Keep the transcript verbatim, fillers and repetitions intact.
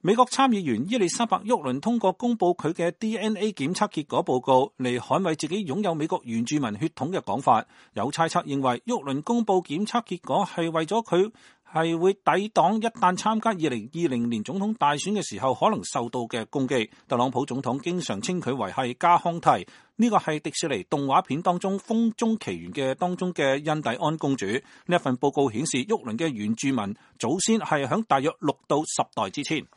美國參議員伊麗莎白·沃倫通過公佈佢嘅 D N A 檢測結果報告嚟捍衛自己擁有美國原住民血統嘅講法。有猜測認為，沃倫公佈檢測結果係為咗佢係會抵擋一旦參加二零二零年總統大選嘅時候可能受到嘅攻擊。特朗普總統經常稱佢為係加康蒂，呢個係迪士尼動畫片當中《風中奇緣》嘅當中嘅印第安公主。呢一份報告顯示，沃倫嘅原住民祖先係響大約六到十代之前。